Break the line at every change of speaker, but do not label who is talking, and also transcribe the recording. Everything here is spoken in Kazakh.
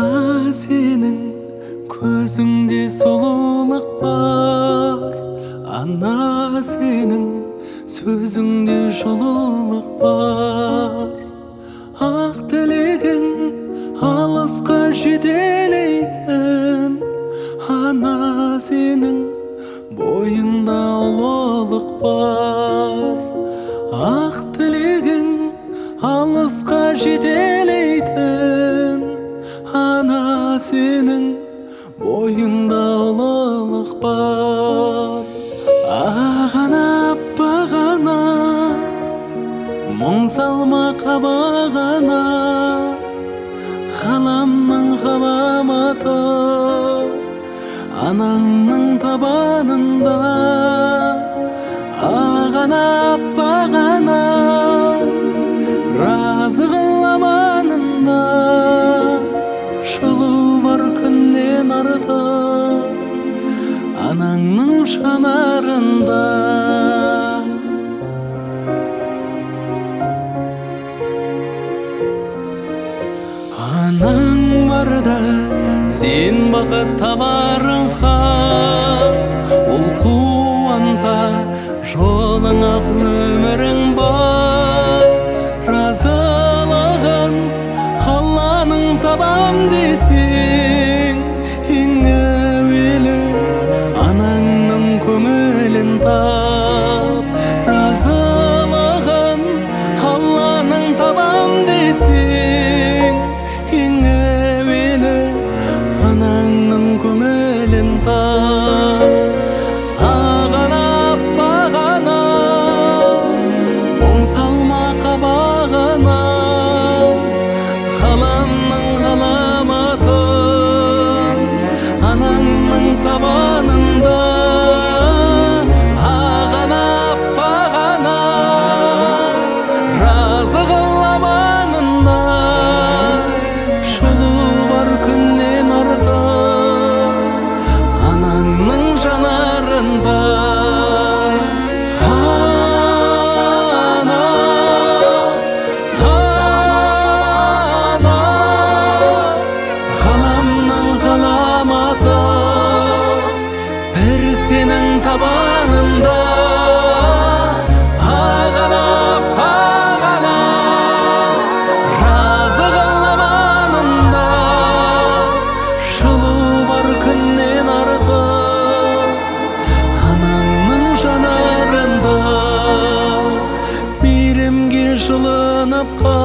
Ана сенің көзіңде сұлулық бар, ана сенің сөзіңде жылулық бар. Ақ тілегің алысқа жетелейтін, ана сенің бойыңда ұлылық бар. Ақ тілегің алысқа жетелейтін, ана сенің бойыңда ұлылық бар. Ағана аппағана, мұң салма қабағана, ғаламның ғаламаты анаңның табанында. Ағана аппағана, разы қыл аманында, жылу бар күннен артық анаңның жанарында. Анаң барда сен бақыт табарың хақ, ол қуанса жолыңа өмірің бар. Разылығын Алланың табам десең, ең әуелі анаңның көңілін тап. Разылығын Алланың табам десең, ең әуелі анаңның көңілін тап. Ағана аппағана, мұң салма қабағана, ғаламның ғаламаты анаңның табанында. Ағана аппағана, разы қыл аманында, жылу бар күннен артық анаңның жанарында. Сенің табанында. Ағана аппағана, разы қыл аманында, жылу бар күннен артық анаңның жанарында. Мейірімге жылынып